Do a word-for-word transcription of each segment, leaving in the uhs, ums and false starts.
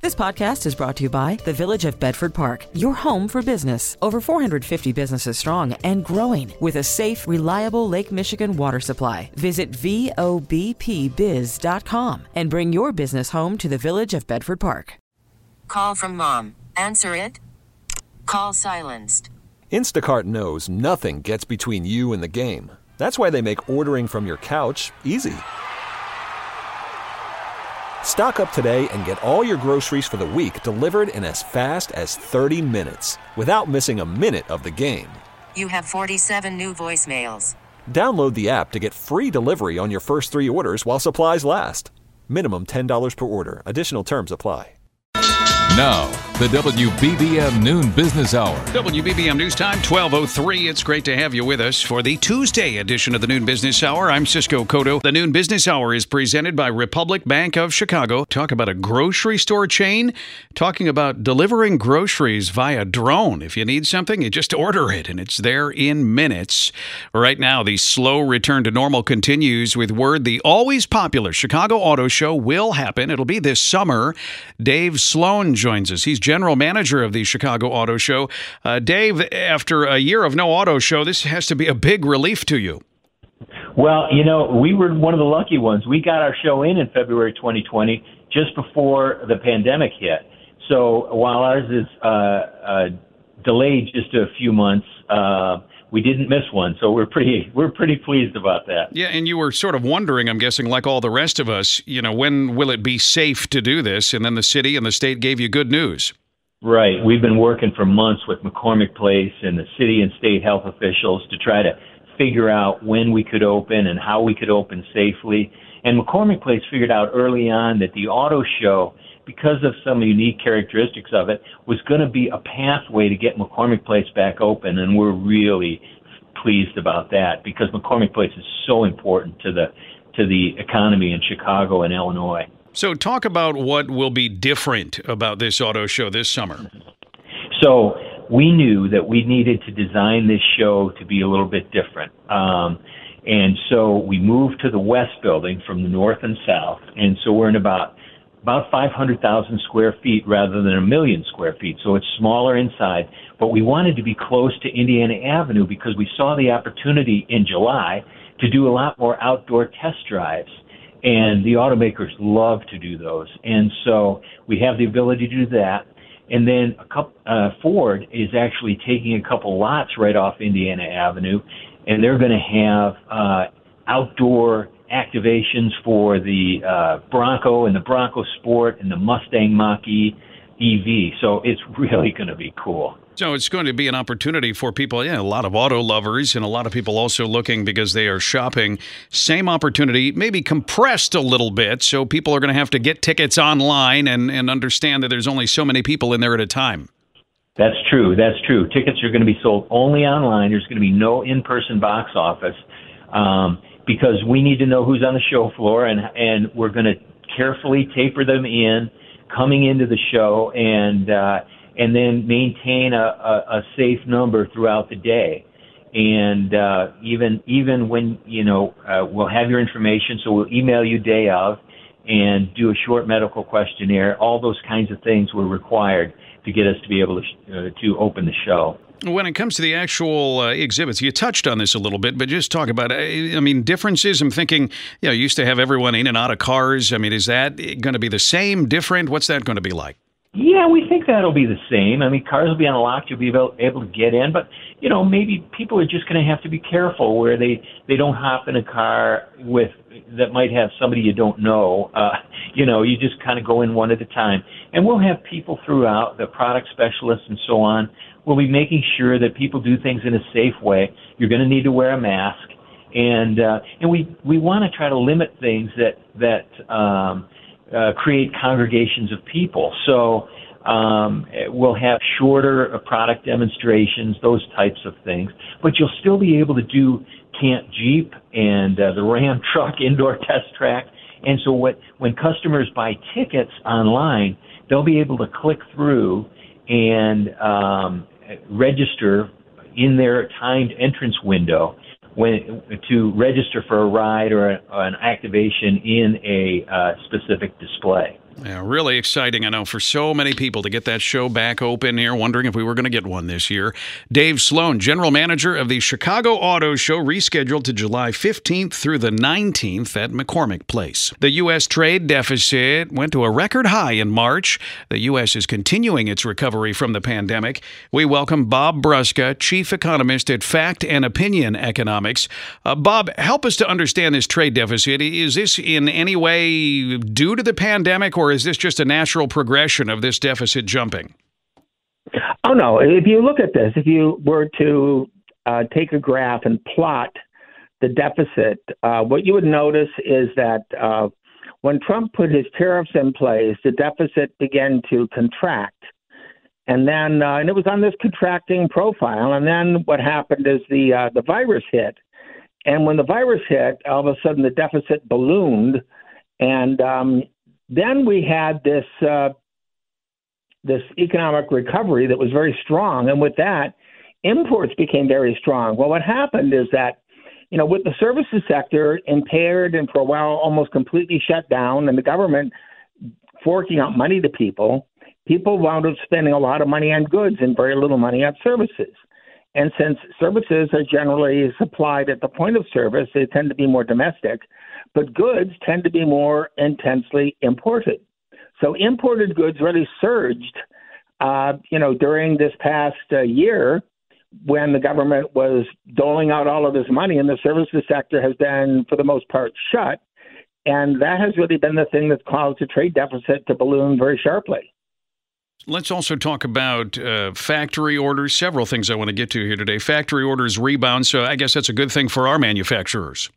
This podcast is brought to you by the Village of Bedford Park, your home for business. Over four hundred fifty businesses strong and growing with a safe, reliable Lake Michigan water supply. Visit V O B P biz dot com and bring your business home to the Village of Bedford Park. Call from mom. Answer it. Call silenced. Instacart knows nothing gets between you and the game. That's why they make ordering from your couch easy. Stock up today and get all your groceries for the week delivered in as fast as thirty minutes without missing a minute of the game. You have forty-seven new voicemails. Download the app to get free delivery on your first three orders while supplies last. Minimum ten dollars per order. Additional terms apply. Now, the W B B M Noon Business Hour. W B B M News Time, twelve oh three. It's great to have you with us for the Tuesday edition of the Noon Business Hour. I'm Cisco Cotto. The Noon Business Hour is presented by Republic Bank of Chicago. Talk about a grocery store chain. Talking about delivering groceries via drone. If you need something, you just order it, and it's there in minutes. Right now, the slow return to normal continues with word the always popular Chicago Auto Show will happen. It'll be this summer. Dave Sloan joins us. He's general manager of the Chicago Auto Show. Uh, Dave, after a year of no auto show, this has to be a big relief to you. Well, you know, we were one of the lucky ones. We got our show in in February twenty twenty, just before the pandemic hit. So while ours is uh, uh, delayed just a few months, uh, we didn't miss one. So we're pretty we're pretty pleased about that. Yeah, and you were sort of wondering, I'm guessing, like all the rest of us, you know, when will it be safe to do this? And then the city and the state gave you good news. Right. We've been working for months with McCormick Place and the city and state health officials to try to figure out when we could open and how we could open safely. And McCormick Place figured out early on that the auto show, because of some unique characteristics of it, was going to be a pathway to get McCormick Place back open. And we're really pleased about that because McCormick Place is so important to the to the economy in Chicago and Illinois. So talk about what will be different about this auto show this summer. So we knew that we needed to design this show to be a little bit different. Um, and so we moved to the west building from the north and south. And so we're in about about five hundred thousand square feet rather than a million square feet. So it's smaller inside. But we wanted to be close to Indiana Avenue because we saw the opportunity in July to do a lot more outdoor test drives. And the automakers love to do those. And so we have the ability to do that. And then a couple, uh, Ford is actually taking a couple lots right off Indiana Avenue, and they're going to have uh, outdoor activations for the uh, Bronco and the Bronco Sport and the Mustang Mach-E E V. So it's really going to be cool. So it's going to be an opportunity for people, yeah, a lot of auto lovers and a lot of people also looking because they are shopping. Same opportunity, maybe compressed a little bit, so people are going to have to get tickets online and, and understand that there's only so many people in there at a time. That's true. That's true. Tickets are going to be sold only online. There's going to be no in-person box office um, because we need to know who's on the show floor, and, and we're going to carefully taper them in coming into the show and uh, and then maintain a, a, a safe number throughout the day. And uh, even even when, you know, uh, we'll have your information, so we'll email you day of and do a short medical questionnaire. All those kinds of things were required to get us to be able to, sh- uh, to open the show. When it comes to the actual uh, exhibits, you touched on this a little bit, but just talk about, uh, I mean, differences. I'm thinking, you know, you used to have everyone in and out of cars. I mean, is that going to be the same, different? What's that going to be like? Yeah, we think that'll be the same. I mean, cars will be unlocked. You'll be able, able to get in. But, you know, maybe people are just going to have to be careful where they, they don't hop in a car with that might have somebody you don't know. Uh, you know, you just kind of go in one at a time. And we'll have people throughout, the product specialists and so on. We'll be making sure that people do things in a safe way. You're going to need to wear a mask. And uh, and we, we want to try to limit things that, that um, uh, create congregations of people. So um, we'll have shorter product demonstrations, those types of things. But you'll still be able to do Camp Jeep and uh, the Ram Truck indoor test track. And so what, when customers buy tickets online, they'll be able to click through and um, register in their timed entrance window when to register for a ride or a, an activation in a uh, specific display. Yeah, really exciting, I know, for so many people to get that show back open here, wondering if we were going to get one this year. Dave Sloan, general manager of the Chicago Auto Show, rescheduled to July fifteenth through the nineteenth at McCormick Place. The U S trade deficit went to a record high in March. The U S is continuing its recovery from the pandemic. We welcome Bob Brusca, chief economist at Fact and Opinion Economics. Uh, Bob, help us to understand this trade deficit. Is this in any way due to the pandemic, or Or is this just a natural progression of this deficit jumping? Oh, no. If you look at this, if you were to uh, take a graph and plot the deficit, uh, what you would notice is that uh, when Trump put his tariffs in place, the deficit began to contract. And then, uh, and it was on this contracting profile. And then what happened is the uh, the virus hit. And when the virus hit, all of a sudden the deficit ballooned. And um, then we had this uh, this economic recovery that was very strong, and with that, imports became very strong. Well, what happened is that, you know, with the services sector impaired and for a while almost completely shut down, and the government forking out money to people, people wound up spending a lot of money on goods and very little money on services. And since services are generally supplied at the point of service, they tend to be more domestic, but goods tend to be more intensely imported. So imported goods really surged, uh, you know, during this past uh, year when the government was doling out all of this money and the services sector has been, for the most part, shut. And that has really been the thing that's caused the trade deficit to balloon very sharply. Let's also talk about uh, factory orders. Several things I want to get to here today. Factory orders rebound, so I guess that's a good thing for our manufacturers.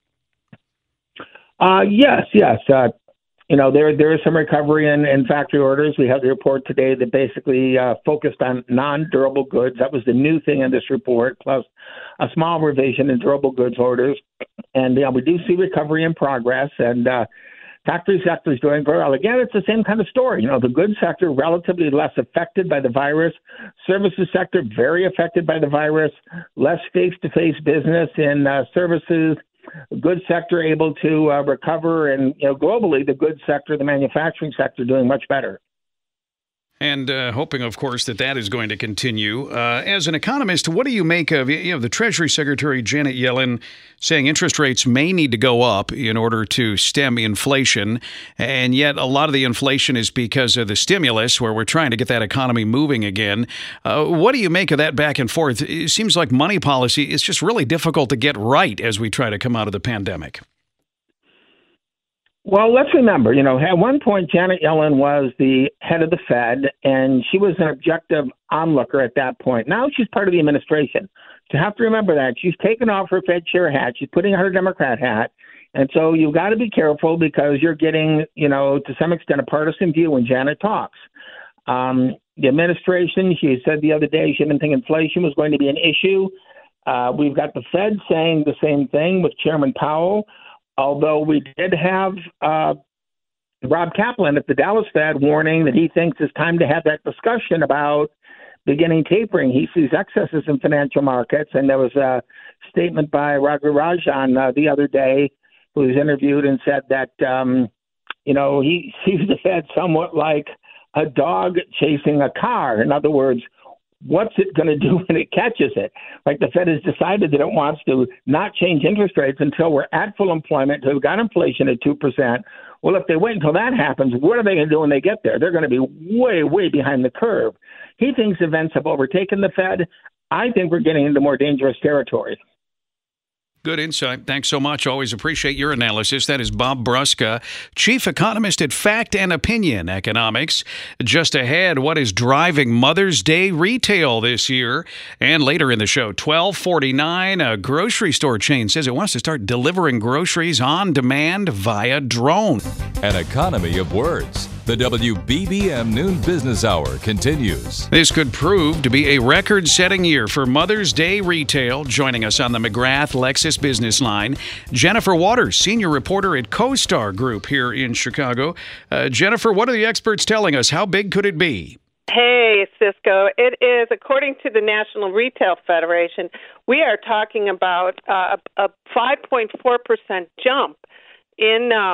Uh, yes, yes. Uh, you know, there there is some recovery in, in factory orders. We have the report today that basically uh, focused on non-durable goods. That was the new thing in this report, plus a small revision in durable goods orders. And yeah, we do see recovery in progress, and uh, factory sector is doing very well. Again, it's the same kind of story. You know, the goods sector relatively less affected by the virus. Services sector very affected by the virus. Less face-to-face business in uh, services. Goods sector able to uh, recover, and you know, globally, the goods sector, the manufacturing sector, doing much better. And uh, hoping, of course, that that is going to continue. Uh, as an economist, what do you make of you know the Treasury Secretary Janet Yellen saying interest rates may need to go up in order to stem inflation, and yet a lot of the inflation is because of the stimulus, where we're trying to get that economy moving again. Uh, what do you make of that back and forth? It seems like money policy is just really difficult to get right as we try to come out of the pandemic. Well, let's remember, you know, at one point, Janet Yellen was the head of the Fed, and she was an objective onlooker at that point. Now she's part of the administration. So you have to remember that. She's taken off her Fed chair hat. She's putting on her Democrat hat. And so you've got to be careful because you're getting, you know, to some extent, a partisan view when Janet talks. Um, the administration, she said the other day she didn't think inflation was going to be an issue. Uh, we've got the Fed saying the same thing with Chairman Powell. Although we did have uh, Rob Kaplan at the Dallas Fed warning that he thinks it's time to have that discussion about beginning tapering. He sees excesses in financial markets. And there was a statement by Raghu Rajan uh, the other day, who was interviewed and said that, um, you know, he sees the Fed somewhat like a dog chasing a car. In other words, what's it going to do when it catches it? Like the Fed has decided that it wants to not change interest rates until we're at full employment, until we've got inflation at two percent. Well, if they wait until that happens, what are they going to do when they get there? They're going to be way, way behind the curve. He thinks events have overtaken the Fed. I think we're getting into more dangerous territory. Good insight. Thanks so much. Always appreciate your analysis. That is Bob Brusca, chief economist at Fact and Opinion Economics. Just ahead, what is driving Mother's Day retail this year? And later in the show, twelve forty-nine, a grocery store chain says it wants to start delivering groceries on demand via drone. An economy of words. The W B B M Noon Business Hour continues. This could prove to be a record-setting year for Mother's Day retail. Joining us on the McGrath Lexus Business Line, Jennifer Waters, senior reporter at CoStar Group here in Chicago. Uh, Jennifer, what are the experts telling us? How big could it be? Hey, Cisco. It is, according to the National Retail Federation, we are talking about uh, a five point four percent jump in um,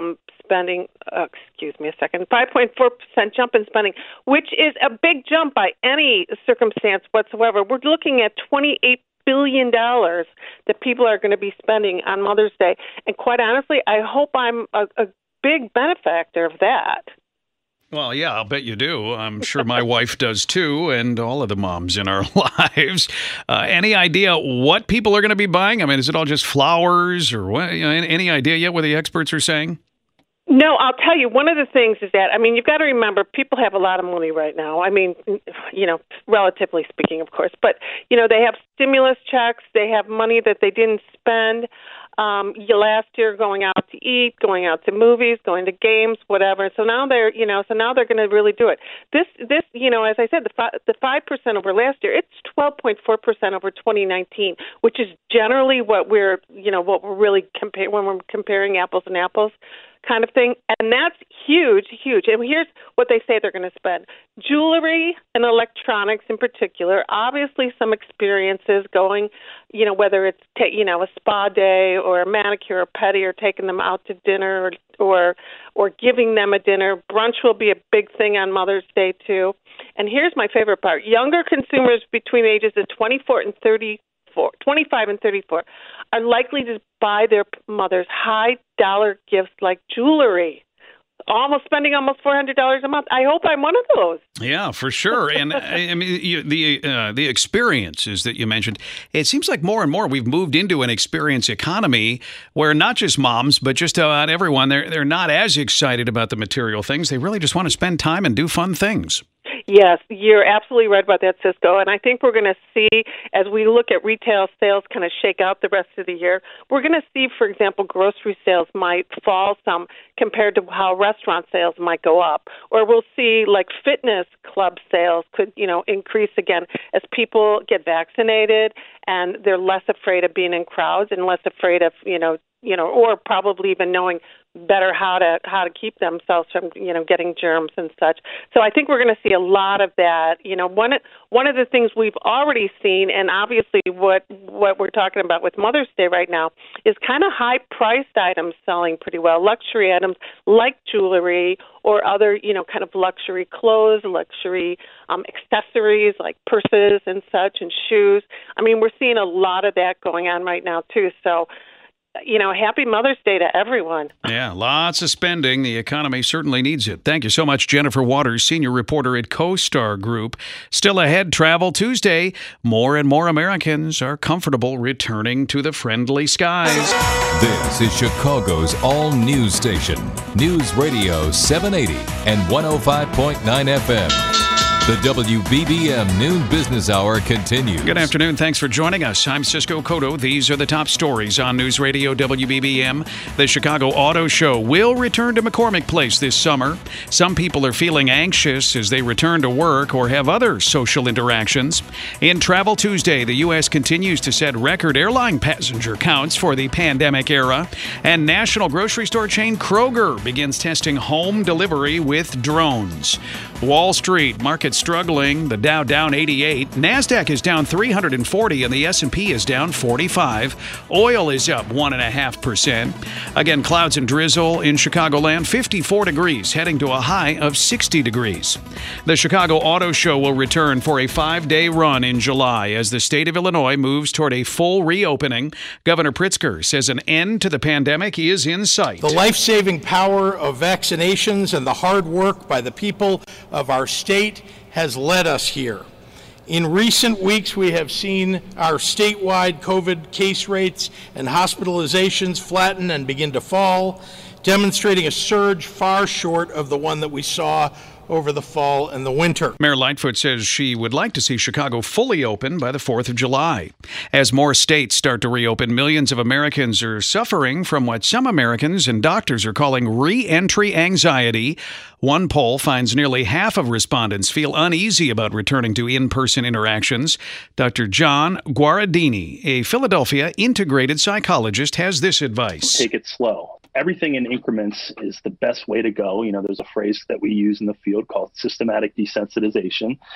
spending, uh, excuse me a second, five point four percent jump in spending, which is a big jump by any circumstance whatsoever. We're looking at twenty-eight billion dollars that people are going to be spending on Mother's Day. And quite honestly, I hope I'm a, a big benefactor of that. Well, yeah, I'll bet you do. I'm sure my wife does too, and all of the moms in our lives. Uh, any idea what people are going to be buying? I mean, is it all just flowers or what? You know, any, any idea yet what the experts are saying? No, I'll tell you, one of the things is that, I mean, you've got to remember, people have a lot of money right now. I mean, you know, relatively speaking, of course. But, you know, they have stimulus checks. They have money that they didn't spend um, last year going out to eat, going out to movies, going to games, whatever. So now they're, you know, so now they're going to really do it. This, this, you know, as I said, the fi- the five percent over last year, it's twelve point four percent over twenty nineteen, which is generally what we're, you know, what we're really compare when we're comparing apples and apples kind of thing. And that's huge, huge. And here's what they say they're going to spend. Jewelry and electronics in particular, obviously some experiences going, you know, whether it's, ta- you know, a spa day or a manicure or pedi or taking them out to dinner or, or, or giving them a dinner. Brunch will be a big thing on Mother's Day too. And here's my favorite part. Younger consumers between ages of twenty-four and thirty-four, twenty-five and thirty-four are likely to buy their mothers high dollar gifts like jewelry, almost spending almost four hundred dollars a month. I hope I'm one of those. Yeah, for sure. And I mean, you, the uh, the experiences that you mentioned, it seems like more and more we've moved into an experience economy where not just moms, but just about everyone, they're, they're not as excited about the material things. They really just want to spend time and do fun things. Yes, you're absolutely right about that, Cisco. And I think we're going to see, as we look at retail sales kind of shake out the rest of the year, we're going to see, for example, grocery sales might fall some compared to how restaurant sales might go up. Or we'll see, like, fitness club sales could, you know, increase again as people get vaccinated and they're less afraid of being in crowds and less afraid of, you know, you know, or probably even knowing better how to how to keep themselves from, you know, getting germs and such. So I think we're going to see a lot of that. You know, one one of the things we've already seen, and obviously what what we're talking about with Mother's Day right now, is kind of high priced items selling pretty well, luxury items like jewelry or other, you know, kind of luxury clothes, luxury um, accessories like purses and such, and shoes. I mean, we're seeing a lot of that going on right now too. So, you know, happy Mother's Day to everyone. Yeah, lots of spending. The economy certainly needs it. Thank you so much, Jennifer Waters, senior reporter at CoStar Group. Still ahead, Travel Tuesday. More and more Americans are comfortable returning to the friendly skies. This is Chicago's all-news station, News Radio seven eighty and one oh five point nine F M. The W B B M Noon Business Hour continues. Good afternoon. Thanks for joining us. I'm Cisco Cotto. These are the top stories on News Radio W B B M. The Chicago Auto Show will return to McCormick Place this summer. Some people are feeling anxious as they return to work or have other social interactions. In Travel Tuesday, the U S continues to set record airline passenger counts for the pandemic era. And national grocery store chain Kroger begins testing home delivery with drones. Wall Street, market struggling. The Dow down eighty-eight. NASDAQ is down three hundred forty, and the S and P is down forty-five. Oil is up one point five percent. Again, clouds and drizzle in Chicagoland, fifty-four degrees, heading to a high of sixty degrees. The Chicago Auto Show will return for a five-day run in July as the state of Illinois moves toward a full reopening. Governor Pritzker says an end to the pandemic is in sight. The life-saving power of vaccinations and the hard work by the people of our state has led us here. In recent weeks, we have seen our statewide COVID case rates and hospitalizations flatten and begin to fall, demonstrating a surge far short of the one that we saw over the fall and the winter. Mayor Lightfoot says she would like to see Chicago fully open by the fourth of July. As more states start to reopen, millions of Americans are suffering from what some Americans and doctors are calling re-entry anxiety. One poll finds nearly half of respondents feel uneasy about returning to in-person interactions. Doctor John Guaradini, a Philadelphia integrated psychologist, has this advice. Take it slow. Everything in increments is the best way to go. You know, there's a phrase that we use in the field called systematic desensitization.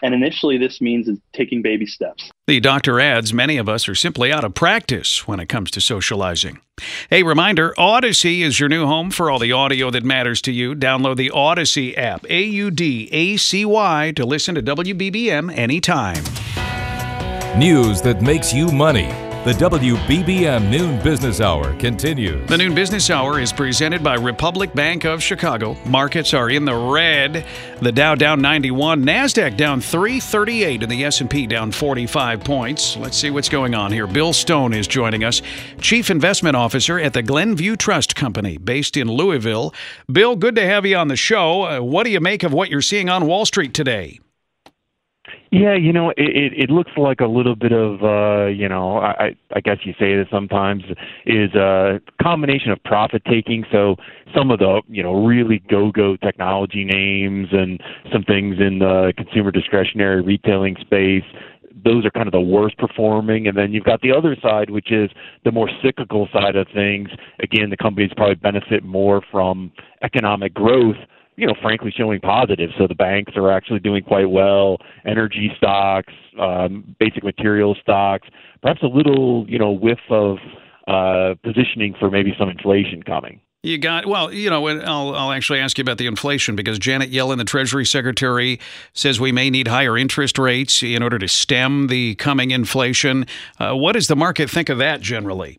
And initially, this means taking baby steps. The doctor adds many of us are simply out of practice when it comes to socializing. A reminder, Odyssey is your new home for all the audio that matters to you. Download the Odyssey app, A U D A C Y, to listen to W B B M anytime. News that makes you money. The W B B M Noon Business Hour continues. The Noon Business Hour is presented by Republic Bank of Chicago. Markets are in the red. The Dow down ninety-one, NASDAQ down three thirty-eight, and the S and P down forty-five points. Let's see what's going on here. Bill Stone is joining us, Chief Investment Officer at the Glenview Trust Company, based in Louisville. Bill, good to have you on the show. Uh, what do you make of what you're seeing on Wall Street today? Yeah, you know, it, it, it looks like a little bit of, uh, you know, I, I guess you say this sometimes, is a combination of profit taking. So some of the, you know, really go-go technology names and some things in the consumer discretionary retailing space, those are kind of the worst performing. And then you've got the other side, which is the more cyclical side of things. Again, the companies probably benefit more from economic growth, you know, frankly showing positive. So the banks are actually doing quite well, energy stocks, um, basic material stocks, perhaps a little, you know, whiff of uh, positioning for maybe some inflation coming. You got, well, you know, I'll, I'll actually ask you about the inflation, because Janet Yellen, the Treasury Secretary, says we may need higher interest rates in order to stem the coming inflation. Uh, what does the market think of that generally?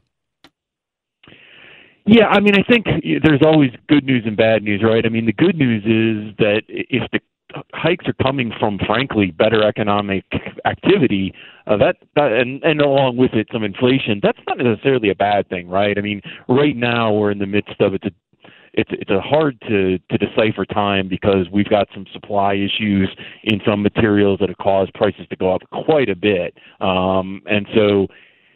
Yeah, I mean, I think there's always good news and bad news, right? I mean, the good news is that if the hikes are coming from, frankly, better economic activity, uh, that, that and, and along with it, some inflation, that's not necessarily a bad thing, right? I mean, right now we're in the midst of it's a It's it's a hard to, to decipher time, because we've got some supply issues in some materials that have caused prices to go up quite a bit, um, and so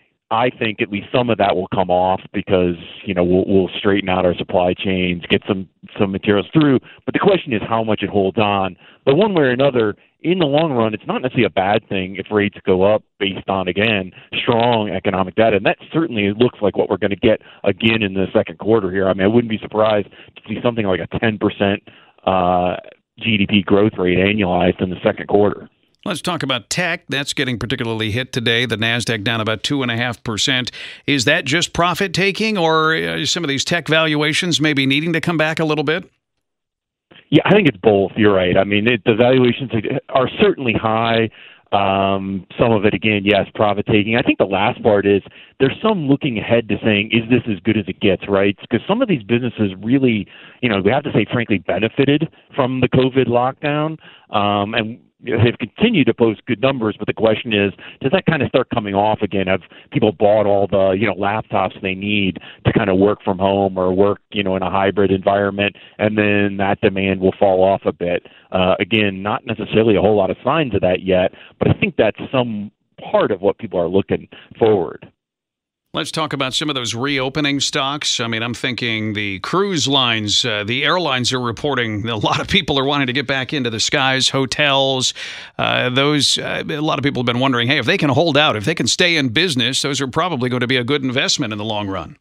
I think at least some of that will come off, because, you know, we'll, we'll straighten out our supply chains, get some, some materials through. But the question is how much it holds on. But one way or another, in the long run, it's not necessarily a bad thing if rates go up based on, again, strong economic data. And that certainly looks like what we're going to get again in the second quarter here. I mean, I wouldn't be surprised to see something like a ten percent uh, G D P growth rate annualized in the second quarter. Let's talk about tech. That's getting particularly hit today. The NASDAQ down about two point five percent. Is that just profit taking, or uh, some of these tech valuations maybe needing to come back a little bit? Yeah, I think it's both. You're right. I mean, it, the valuations are certainly high. Um, some of it, again, yes, profit taking. I think the last part is there's some looking ahead to saying, is this as good as it gets, right? Because some of these businesses really, you know, we have to say, frankly, benefited from the COVID lockdown. Um, and they've continued to post good numbers, but the question is, does that kind of start coming off again? Have people bought all the, you know, laptops they need to kind of work from home or work, you know, in a hybrid environment, and then that demand will fall off a bit? Uh, again, not necessarily a whole lot of signs of that yet, but I think that's some part of what people are looking forward. Let's talk about some of those reopening stocks. I mean, I'm thinking the cruise lines, uh, the airlines are reporting a lot of people are wanting to get back into the skies, hotels. Uh, those uh, a lot of people have been wondering, hey, if they can hold out, if they can stay in business, those are probably going to be a good investment in the long run.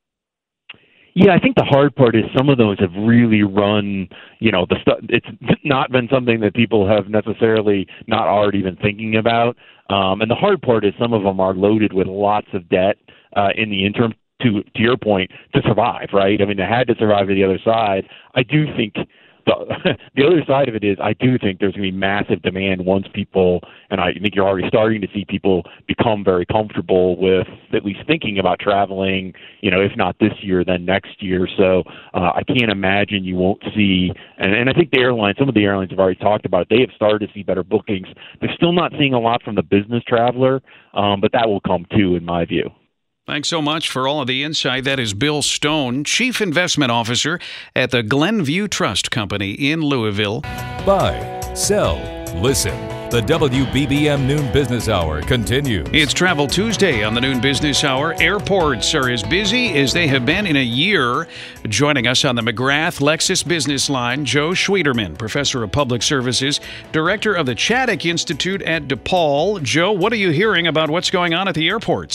Yeah, I think the hard part is some of those have really run, you know, the stu- it's not been something that people have necessarily not already been thinking about. Um, and the hard part is some of them are loaded with lots of debt uh, in the interim, to to your point, to survive, right? I mean, they had to survive to the other side. I do think the the other side of it is I do think there's going to be massive demand once people, and I think you're already starting to see people become very comfortable with at least thinking about traveling, you know, if not this year, then next year. So uh, I can't imagine you won't see, and, and I think the airlines, some of the airlines have already talked about it, they have started to see better bookings. They're still not seeing a lot from the business traveler, um, but that will come too, in my view. Thanks so much for all of the insight. That is Bill Stone, Chief Investment Officer at the Glenview Trust Company in Louisville. Buy, sell, listen. The W B B M Noon Business Hour continues. It's Travel Tuesday on the Noon Business Hour. Airports are as busy as they have been in a year. Joining us on the McGrath Lexus Business Line, Joe Schwieterman, Professor of Public Services, Director of the Chaddick Institute at DePaul. Joe, what are you hearing about what's going on at the airports?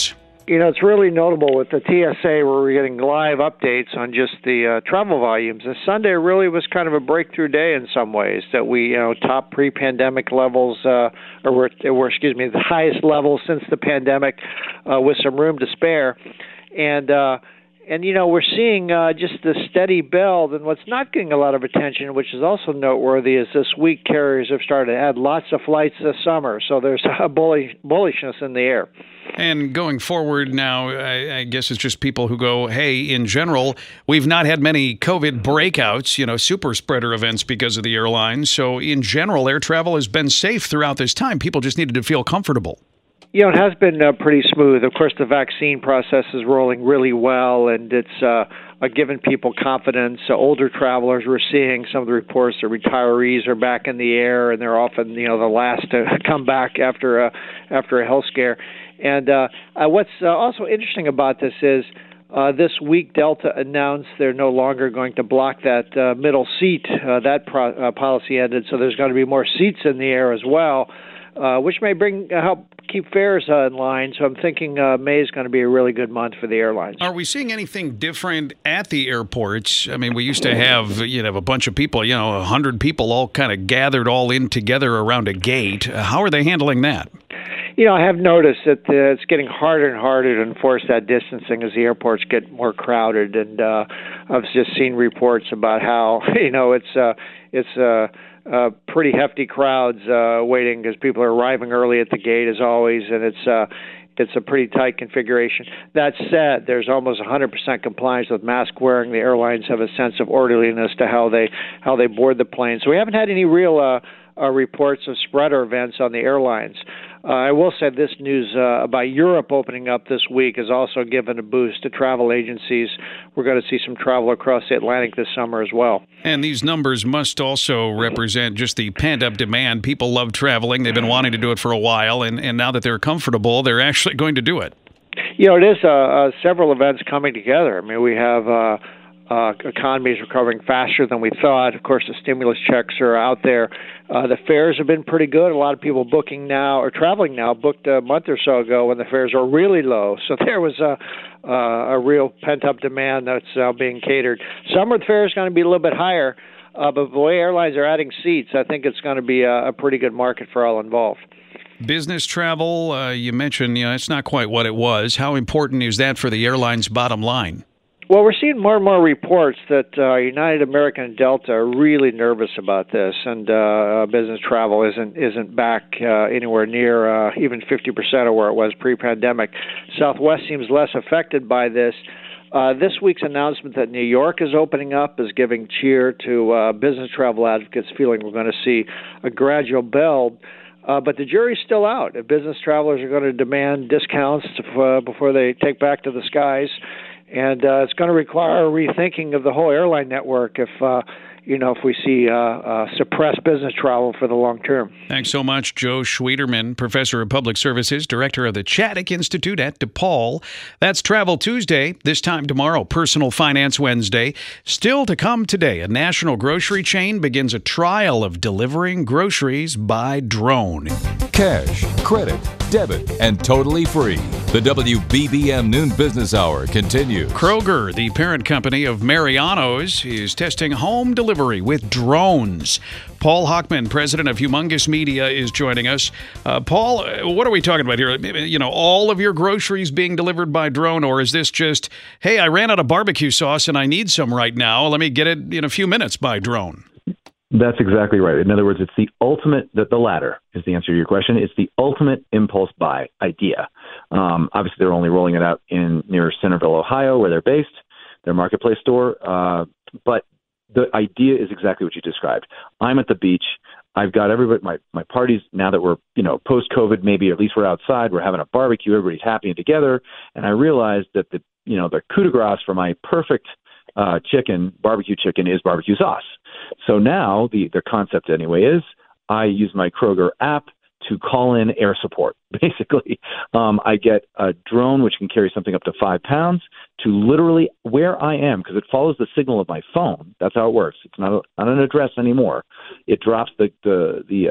You know, it's really notable with the T S A where we're getting live updates on just the uh, travel volumes. And Sunday really was kind of a breakthrough day in some ways, that we, you know, top pre-pandemic levels, uh, or were, were, excuse me, the highest levels since the pandemic, uh, with some room to spare. And, uh, and you know, we're seeing uh, just the steady build. And what's not getting a lot of attention, which is also noteworthy, is this week carriers have started to add lots of flights this summer. So there's a bullish, bullishness in the air. And going forward now, I, I guess it's just people who go, hey, in general, we've not had many COVID breakouts, you know, super spreader events because of the airlines. So in general, air travel has been safe throughout this time. People just needed to feel comfortable. You know, it has been uh, pretty smooth. Of course, the vaccine process is rolling really well, and it's uh, uh, given people confidence. Uh, older travelers, we're seeing some of the reports that retirees are back in the air, and they're often, you know, the last to come back after a, after a health scare. And uh, uh, what's uh, also interesting about this is uh, this week Delta announced they're no longer going to block that uh, middle seat. Uh, that pro- uh, policy ended, so there's going to be more seats in the air as well, uh, which may bring uh, help keep fares uh, in line. So I'm thinking uh, May is going to be a really good month for the airlines. Are we seeing anything different at the airports? I mean, we used to have, you know, a bunch of people, you know, a hundred people all kind of gathered all in together around a gate. Uh, how are they handling that? You know, I have noticed that uh, it's getting harder and harder to enforce that distancing as the airports get more crowded, and uh, I've just seen reports about how, you know, it's uh, it's uh, uh, pretty hefty crowds uh, waiting because people are arriving early at the gate as always, and it's uh, it's a pretty tight configuration. That said, there's almost one hundred percent compliance with mask wearing. The airlines have a sense of orderliness to how they how they board the plane, so we haven't had any real uh, uh, reports of spreader events on the airlines. Uh, I will say this news uh, about Europe opening up this week has also given a boost to travel agencies. We're going to see some travel across the Atlantic this summer as well. And these numbers must also represent just the pent-up demand. People love traveling. They've been wanting to do it for a while, and, and now that they're comfortable, they're actually going to do it. You know, it is uh, uh, several events coming together. I mean, we have uh, uh, economies recovering faster than we thought. Of course, the stimulus checks are out there. Uh, the fares have been pretty good. A lot of people booking now or traveling now booked a month or so ago when the fares were really low. So there was a uh, a real pent-up demand that's now being catered. Summer fares is going to be a little bit higher, uh, but the way airlines are adding seats, I think it's going to be a, a pretty good market for all involved. Business travel, uh, you mentioned, you know, it's not quite what it was. How important is that for the airline's bottom line? Well, we're seeing more and more reports that uh, United, American, and Delta are really nervous about this, and uh, business travel isn't isn't back uh, anywhere near uh, even fifty percent of where it was pre-pandemic. Southwest seems less affected by this. Uh, this week's announcement that New York is opening up is giving cheer to uh, business travel advocates, feeling we're going to see a gradual build. Uh, but the jury's still out. If business travelers are going to demand discounts to, uh, before they take back to the skies. And uh, it's going to require a rethinking of the whole airline network if, uh, you know, if we see uh, uh, suppressed business travel for the long term. Thanks so much, Joe Schwieterman, Professor of Public Services, Director of the Chaddick Institute at DePaul. That's Travel Tuesday. This time tomorrow, Personal Finance Wednesday. Still to come today, a national grocery chain begins a trial of delivering groceries by drone. Cash, credit, debit, and totally free. The W B B M Noon Business Hour continues. Kroger, the parent company of Mariano's, is testing home delivery with drones. Paul Hochman, president of Humongous Media, is joining us. Uh, Paul, what are we talking about here? You know, all of your groceries being delivered by drone, or is this just, hey, I ran out of barbecue sauce and I need some right now. Let me get it in a few minutes by drone. That's exactly right. In other words, it's the ultimate, the, the latter is the answer to your question. It's the ultimate impulse buy idea. Um, obviously, they're only rolling it out in near Centerville, Ohio, where they're based, their marketplace store. Uh, but the idea is exactly what you described. I'm at the beach. I've got everybody, my, my parties, now that we're, you know, post-COVID, maybe at least we're outside, we're having a barbecue, everybody's happy and together. And I realized that the, you know, the coup de grace for my perfect uh, chicken, barbecue chicken, is barbecue sauce. So now the, the concept anyway is I use my Kroger app to call in air support. Basically, um, I get a drone which can carry something up to five pounds to literally where I am, because it follows the signal of my phone. That's how it works. It's not, a, not an address anymore. It drops the the the, uh,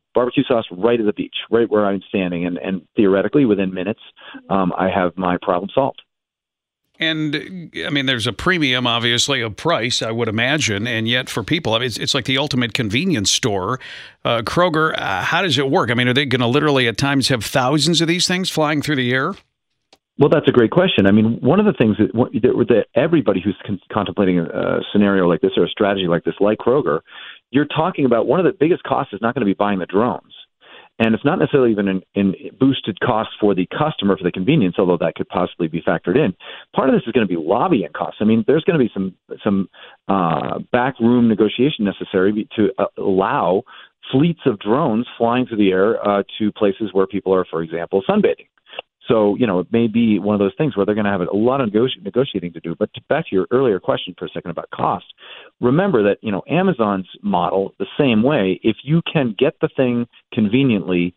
barbecue sauce right at the beach, right where I'm standing, and, and theoretically within minutes, um, I have my problem solved. And, I mean, there's a premium, obviously, of price, I would imagine, and yet for people, I mean, it's, it's like the ultimate convenience store. Uh, Kroger, uh, how does it work? I mean, are they going to literally at times have thousands of these things flying through the air? Well, that's a great question. I mean, one of the things that, that everybody who's con- contemplating a scenario like this or a strategy like this, like Kroger, you're talking about one of the biggest costs is not going to be buying the drones. And it's not necessarily even in, in boosted costs for the customer for the convenience, although that could possibly be factored in. Part of this is going to be lobbying costs. I mean, there's going to be some some uh, backroom negotiation necessary to uh, allow fleets of drones flying through the air uh, to places where people are, for example, sunbathing. So, you know, it may be one of those things where they're going to have a lot of negoti- negotiating to do. But to, back to your earlier question for a second about cost, remember that, you know, Amazon's model, the same way, if you can get the thing conveniently,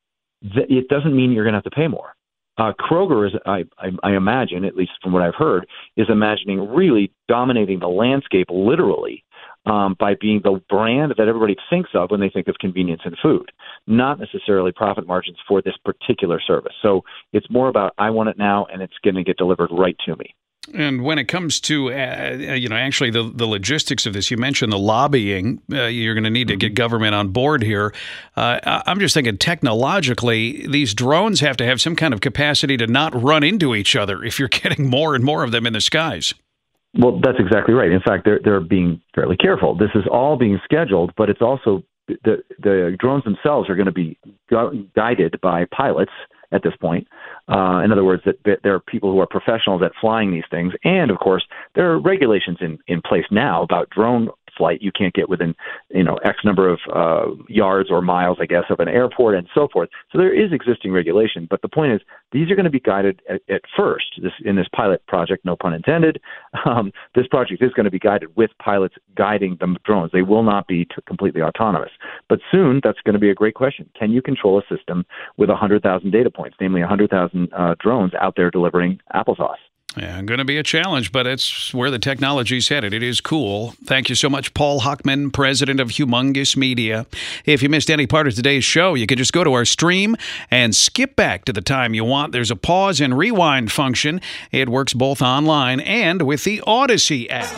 th- it doesn't mean you're going to have to pay more. Uh, Kroger is, I, I, I imagine, at least from what I've heard, is imagining really dominating the landscape literally um, by being the brand that everybody thinks of when they think of convenience in food, not necessarily profit margins for this particular service. So it's more about I want it now and it's going to get delivered right to me. And when it comes to, uh, you know, actually the, the logistics of this, you mentioned the lobbying. Uh, you're going to need to get government on board here. Uh, I'm just thinking technologically, these drones have to have some kind of capacity to not run into each other if you're getting more and more of them in the skies. Well, that's exactly right. In fact, they're they're being fairly careful. This is all being scheduled, but it's also the the drones themselves are going to be gu- guided by pilots at this point. Uh, in other words, that, that there are people who are professionals at flying these things. And, of course, there are regulations in, in place now about drone flight. You can't get within, you know, X number of uh, yards or miles, I guess, of an airport and so forth. So there is existing regulation. But the point is, these are going to be guided at, at first this, in this pilot project, no pun intended. Um, this project is going to be guided with pilots guiding the drones. They will not be t- completely autonomous. But soon, that's going to be a great question. Can you control a system with one hundred thousand data points, namely one hundred thousand uh, drones out there delivering applesauce? Yeah, going to be a challenge, but it's where the technology's headed. It is cool. Thank you so much, Paul Huckman, president of Humongous Media. If you missed any part of today's show, you can just go to our stream and skip back to the time you want. There's a pause and rewind function. It works both online and with the Odyssey app.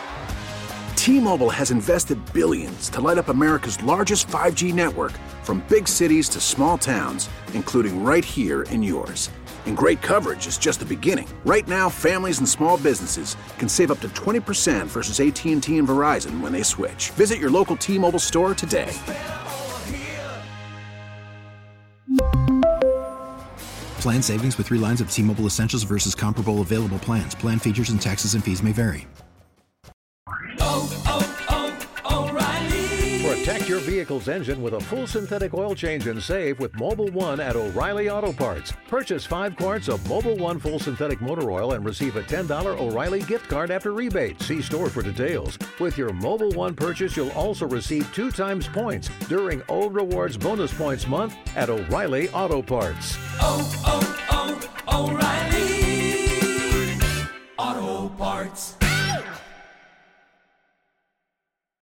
T-Mobile has invested billions to light up America's largest five G network, from big cities to small towns, including right here in yours. And great coverage is just the beginning. Right now, families and small businesses can save up to twenty percent versus A T and T and Verizon when they switch. Visit your local T-Mobile store today. Plan savings with three lines of T-Mobile Essentials versus comparable available plans. Plan features and taxes and fees may vary. Oh, oh, oh, O'Reilly. Protect your vehicle's engine with a full synthetic oil change and save with Mobile One at O'Reilly Auto Parts. Purchase five quarts of Mobile One full synthetic motor oil and receive a ten dollars O'Reilly gift card after rebate. See store for details. With your Mobile One purchase, you'll also receive two times points during O Rewards Bonus Points Month at O'Reilly Auto Parts. Oh, oh, oh, O'Reilly.